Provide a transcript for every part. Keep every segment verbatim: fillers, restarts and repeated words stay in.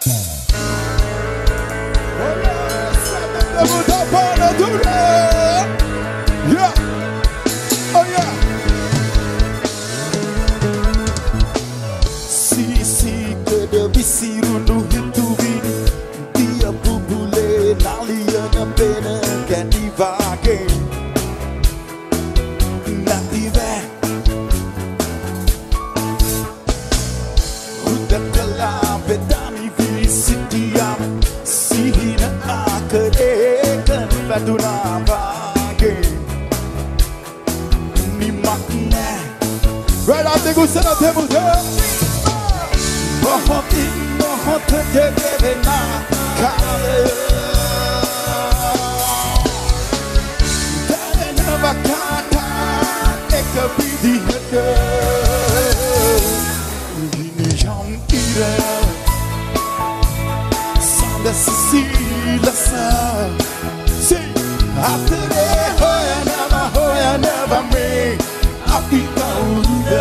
Yeah. Oh yeah. Si si kada bisirundu hituvi dia bubule naliana pena can divage native udakala bedani visitiam sihina akade kan baduna bage ni makne right out the good sana table बहुत बहुत देवे ना खाए तेरे नवकाता एक बिधी है ini yang ira sada sila sa si atere hoya never hoya never me api kauda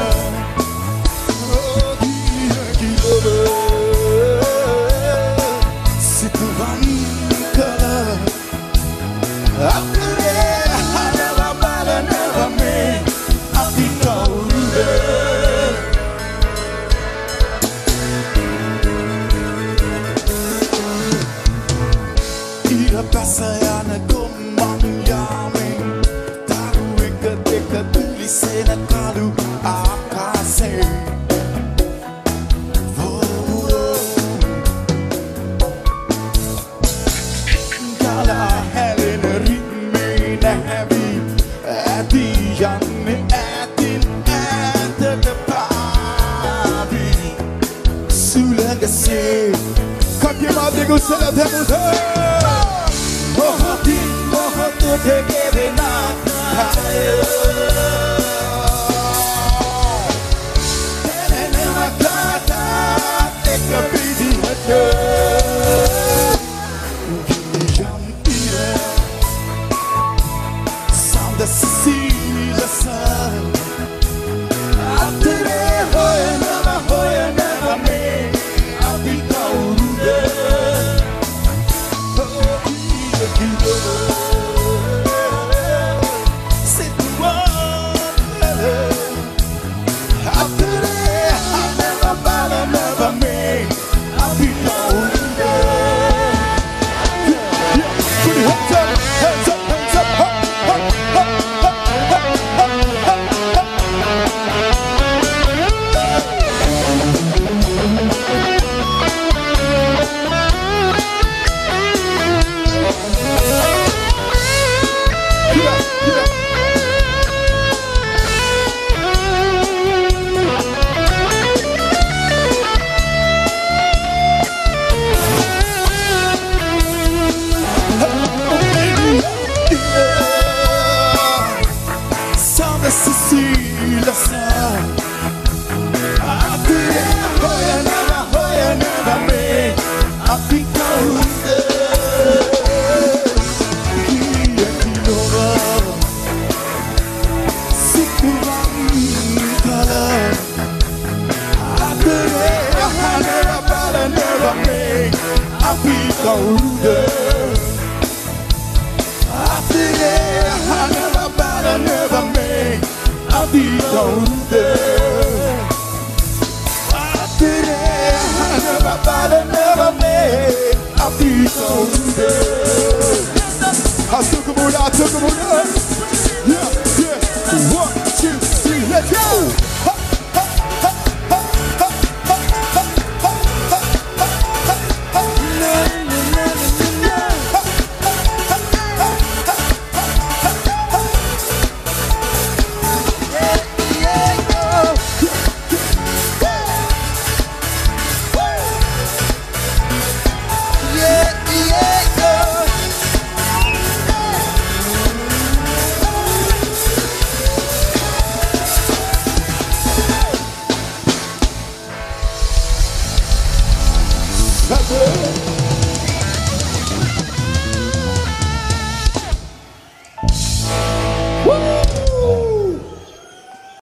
Pasayana gumang yamin taru ikat ikat tulisnya na kalu akase kala helin ritme na heavy ati yan atin ata the party sulagase kapya madrigo sala demuda बहुत ही बहुत तुझे के बिना खाए तेरे नवकाता एक बिधी है yang ira sound sila sa atere hoya never hoya never me api kaurude Sila sa atere hoya never hoya never me api kauda kia kilova sikuran kala atere never bala never me api kauda atere never bala never me api kauda atere never bala never me api kauda